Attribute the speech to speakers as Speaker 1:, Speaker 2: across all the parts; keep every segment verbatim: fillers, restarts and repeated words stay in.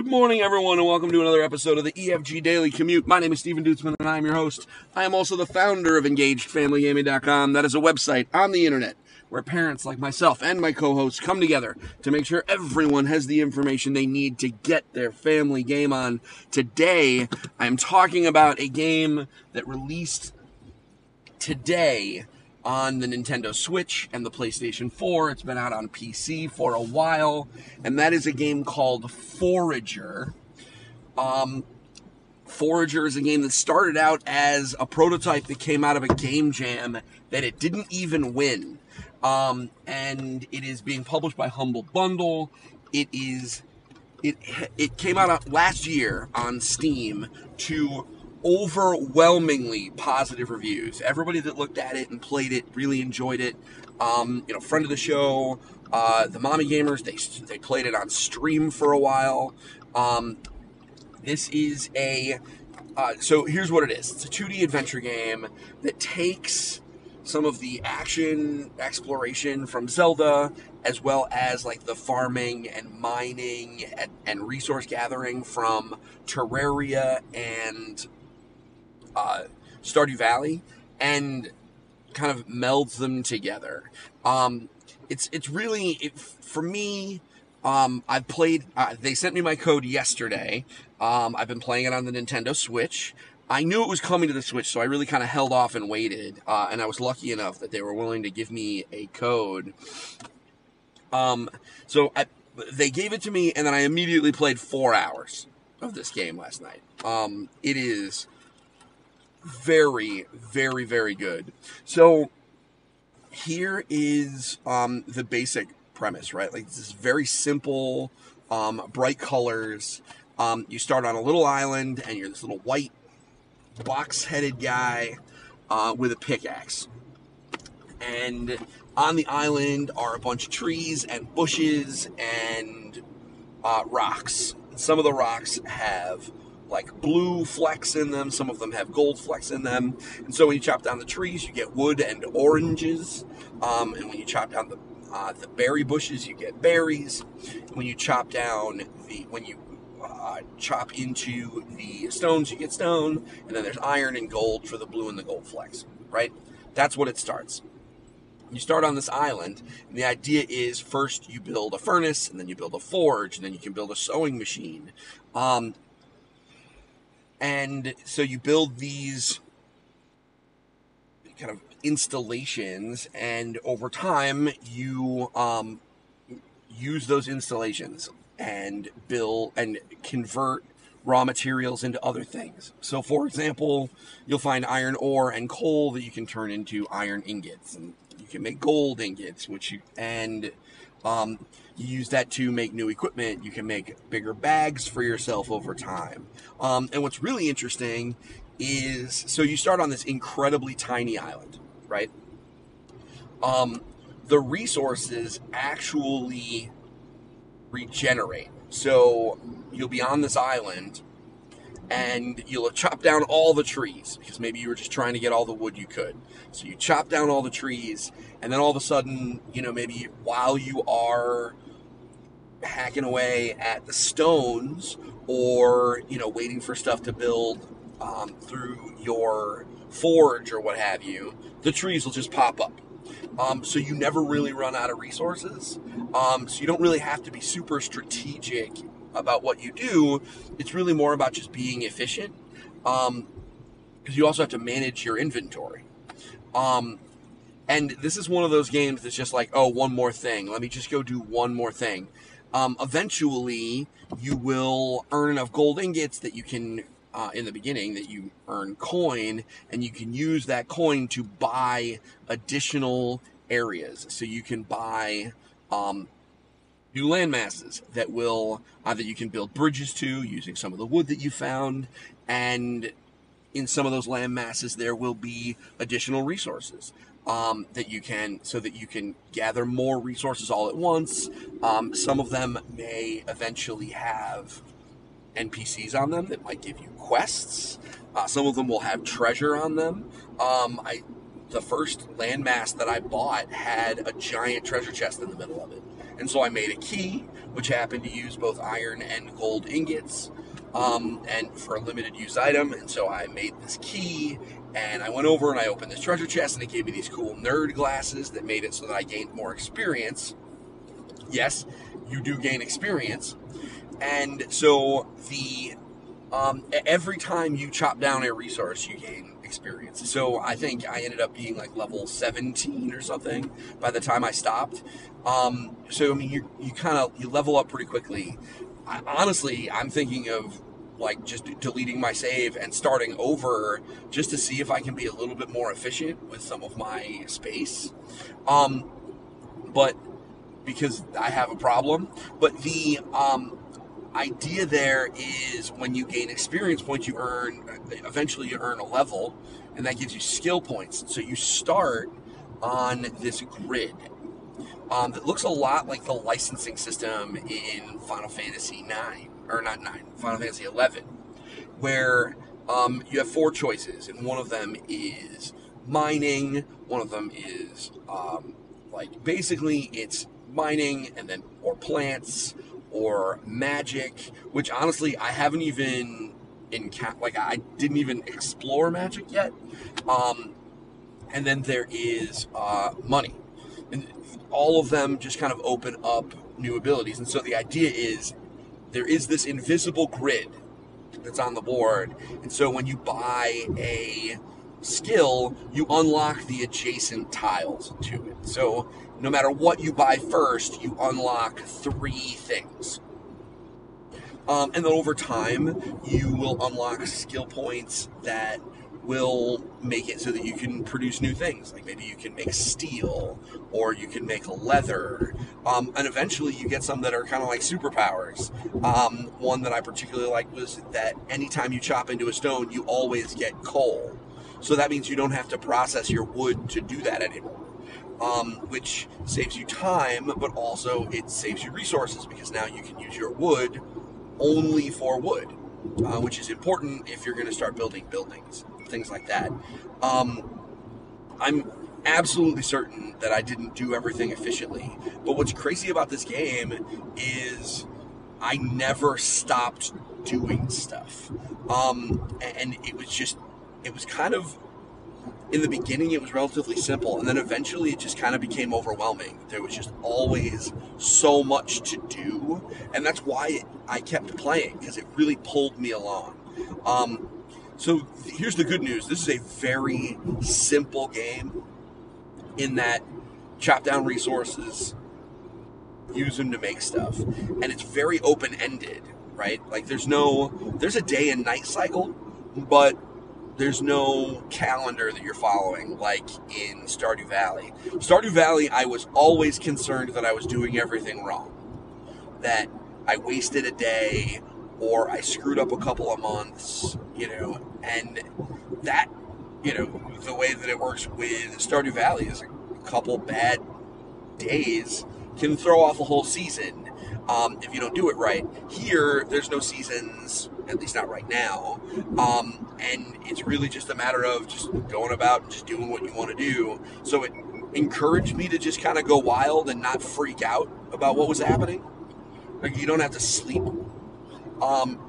Speaker 1: morning, everyone, and welcome to another episode of the E F G Daily Commute. My name is Stephen Dutzman, and I am your host. I am also the founder of Engaged Family Gaming dot com. That is a website on the internet where parents like myself and my co-hosts come together to make sure everyone has the information they need to get their family game on. Today, I am talking about a game that released today on the Nintendo Switch and the PlayStation four. It's been out on P C for a while, and that is a game called Forager. Um, Forager is a game that started out as a prototype that came out of a game jam that it didn't even win. Um, and it is being published by Humble Bundle. It is, it, it came out last year on Steam to overwhelmingly positive reviews. Everybody that looked at it and played it really enjoyed it. Um, you know, friend of the show, uh, the Mommy Gamers, they they played it on stream for a while. Um, this is a uh, so here's what it is. It's a two D adventure game that takes some of the action exploration from Zelda, as well as like the farming and mining and, and resource gathering from Terraria and Uh, Stardew Valley, and kind of melds them together. Um, it's it's really it, for me. Um, I've played. Uh, they sent me my code yesterday. Um, I've been playing it on the Nintendo Switch. I knew it was coming to the Switch, so I really kind of held off and waited. Uh, and I was lucky enough that they were willing to give me a code. Um, so I, they gave it to me, and then I immediately played four hours of this game last night. Um, it is very, very, very good. So here is um, the basic premise, right? Like, this is very simple, um, bright colors. Um, you start on a little island, and you're this little white, box-headed guy uh, with a pickaxe. And on the island are a bunch of trees and bushes and uh, rocks. Some of the rocks have like blue flecks in them, some of them have gold flecks in them, and so when you chop down the trees, you get wood and oranges, um, and when you chop down the uh, the berry bushes, you get berries. And when you chop down the, when you uh, chop into the stones, you get stone, and then there's iron and gold for the blue and the gold flecks, right? That's what it starts. You start on this island, and the idea is first you build a furnace, and then you build a forge, and then you can build a sewing machine. Um, And so you build these kind of installations, and over time you um, use those installations and build and convert raw materials into other things. So, for example, you'll find iron ore and coal that you can turn into iron ingots, and you can make gold ingots, which you and um, you use that to make new equipment. You can make bigger bags for yourself over time. Um, and what's really interesting is, so you start on this incredibly tiny island, right? Um, the resources actually regenerate. So you'll be on this island, and you'll have chopped down all the trees, because maybe you were just trying to get all the wood you could. So you chop down all the trees, and then all of a sudden, you know, maybe while you are hacking away at the stones, or, you know, waiting for stuff to build um, through your forge or what have you, the trees will just pop up. Um, so you never really run out of resources. Um, so you don't really have to be super strategic about what you do. It's really more about just being efficient, um, because you also have to manage your inventory. Um, and this is one of those games that's just like, oh, one more thing. Let me just go do one more thing. Um, eventually, you will earn enough gold ingots that you can, uh, in the beginning, that you earn coin, and you can use that coin to buy additional areas. So you can buy um, new land masses that will uh, that you can build bridges to using some of the wood that you found, and in some of those land masses there will be additional resources um, that you can so that you can gather more resources all at once. Um, some of them may eventually have N P Cs on them that might give you quests. Uh, some of them will have treasure on them. Um, I the first landmass that I bought had a giant treasure chest in the middle of it. And so I made a key, which happened to use both iron and gold ingots, um, and for a limited use item. And so I made this key, and I went over and I opened this treasure chest, and it gave me these cool nerd glasses that made it so that I gained more experience. Yes, you do gain experience. And so the um, every time you chop down a resource, you gain experience. So I think I ended up being like level seventeen or something by the time I stopped. Um, so I mean, you you kind of you level up pretty quickly. I, honestly, I'm thinking of like just deleting my save and starting over just to see if I can be a little bit more efficient with some of my space. Um, but because I have a problem. But the um, idea there is when you gain experience points, you earn, eventually you earn a level, and that gives you skill points. So you start on this grid um, that looks a lot like the licensing system in Final Fantasy nine, or not nine, Final Fantasy eleven, where um, you have four choices, and one of them is mining, one of them is um, like basically it's mining and then or plants or magic, which honestly I haven't even in like I didn't even explore magic yet. Um, and then there is uh, money, and all of them just kind of open up new abilities. And so the idea is there is this invisible grid that's on the board, and so when you buy a skill, you unlock the adjacent tiles to it. So no matter what you buy first, you unlock three things. Um, and then over time, you will unlock skill points that will make it so that you can produce new things. Like maybe you can make steel, or you can make leather. Um, and eventually you get some that are kind of like superpowers. Um, one that I particularly liked was that anytime you chop into a stone, you always get coal. So that means you don't have to process your wood to do that anymore. Um, which saves you time, but also it saves you resources, because now you can use your wood only for wood, uh, which is important if you're going to start building buildings, things like that. Um, I'm absolutely certain that I didn't do everything efficiently, but what's crazy about this game is I never stopped doing stuff. Um, and it was just, it was kind of, in the beginning, it was relatively simple, and then eventually it just kind of became overwhelming. There was just always so much to do, and that's why I kept playing, because it really pulled me along. Um, so here's the good news. This is a very simple game in that chop down resources, use them to make stuff, and it's very open-ended, right? Like there's no, there's a day and night cycle, but there's no calendar that you're following like in Stardew Valley. Stardew Valley, I was always concerned that I was doing everything wrong. That I wasted a day, or I screwed up a couple of months, you know, and that, you know, the way that it works with Stardew Valley is a couple bad days can throw off a whole season. Um, if you don't do it right. Here, there's no seasons, at least not right now, um, and it's really just a matter of just going about and just doing what you want to do. So it encouraged me to just kind of go wild and not freak out about what was happening. Like, you don't have to sleep. Um,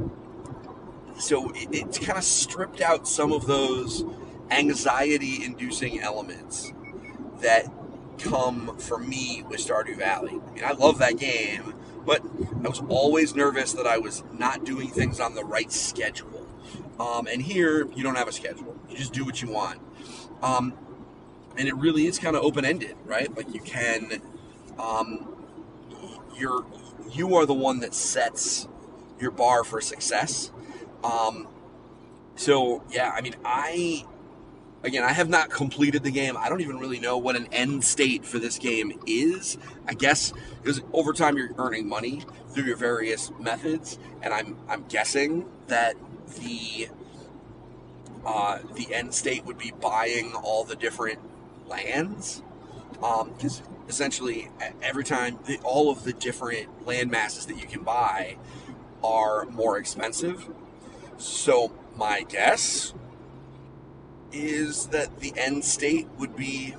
Speaker 1: so it, it's kind of stripped out some of those anxiety-inducing elements that come for me with Stardew Valley. I mean, I love that game, but I was always nervous that I was not doing things on the right schedule. Um, and here, you don't have a schedule. You just do what you want. Um, and it really is kind of open-ended, right? Like you can, um, you're, you are the one that sets your bar for success. Um, so, yeah, I mean, I... Again, I have not completed the game. I don't even really know what an end state for this game is. I guess because over time you're earning money through your various methods, and I'm I'm guessing that the uh, the end state would be buying all the different lands, because um, essentially every time the, all of the different land masses that you can buy are more expensive. So my guess is that the end state would be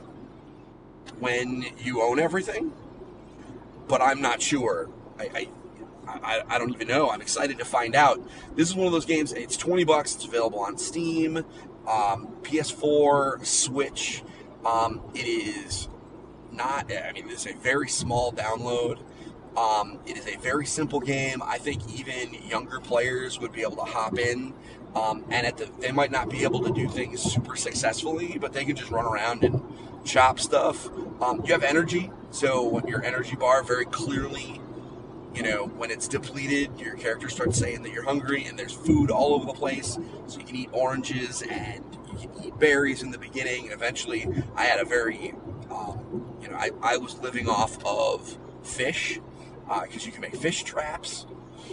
Speaker 1: when you own everything, but I'm not sure. I, I I, I don't even know. I'm excited to find out. This is one of those games. It's twenty bucks. It's available on Steam, um, P S four, Switch. Um, it is not. I mean, it's a very small download. Um, it is a very simple game. I think even younger players would be able to hop in, um, and at the they might not be able to do things super successfully, but they can just run around and chop stuff. Um, you have energy, so your energy bar very clearly. You know, when it's depleted, your character starts saying that you're hungry, and there's food all over the place. So you can eat oranges, and you can eat berries in the beginning, and eventually I had a very, um, you know, I, I was living off of fish, because uh, you can make fish traps.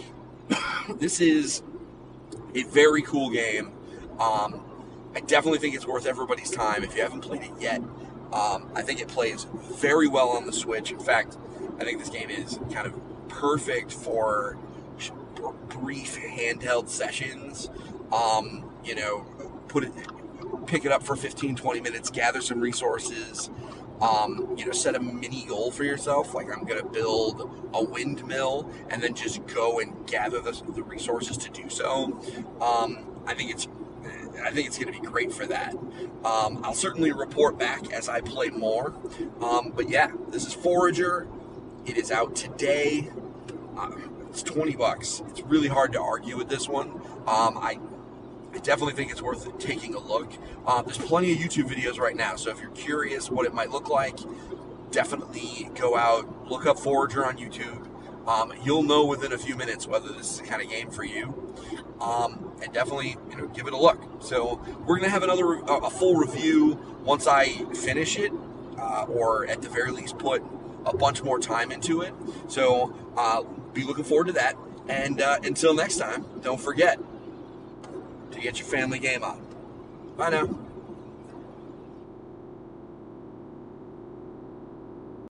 Speaker 1: This is a very cool game. Um, I definitely think it's worth everybody's time if you haven't played it yet. Um, I think it plays very well on the Switch. In fact, I think this game is kind of perfect for brief handheld sessions. Um, you know, put it, pick it up for fifteen, twenty minutes, gather some resources. Um, you know, set a mini goal for yourself. Like, I'm going to build a windmill, and then just go and gather the, the resources to do so. Um, I think it's, I think it's going to be great for that. Um, I'll certainly report back as I play more. Um, but yeah, this is Forager. It is out today. Uh, it's twenty bucks. It's really hard to argue with this one. Um, I, I definitely think it's worth taking a look. Um, there's plenty of YouTube videos right now, so if you're curious what it might look like, definitely go out, look up Forager on YouTube. Um, you'll know within a few minutes whether this is the kind of game for you. Um, and definitely, you know, give it a look. So we're gonna have another a full review once I finish it, uh, or at the very least put a bunch more time into it. So uh, be looking forward to that. And uh, until next time, don't forget to get your family game on. Bye now.